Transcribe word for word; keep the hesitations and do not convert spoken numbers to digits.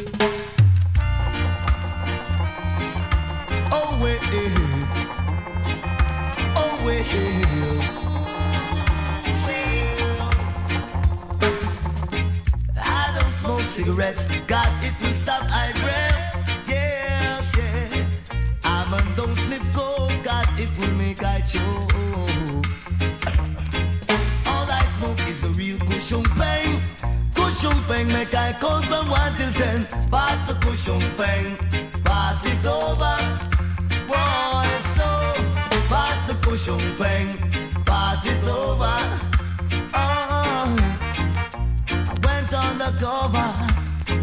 Oh well, oh well. See, I don't smoke cigarettes, got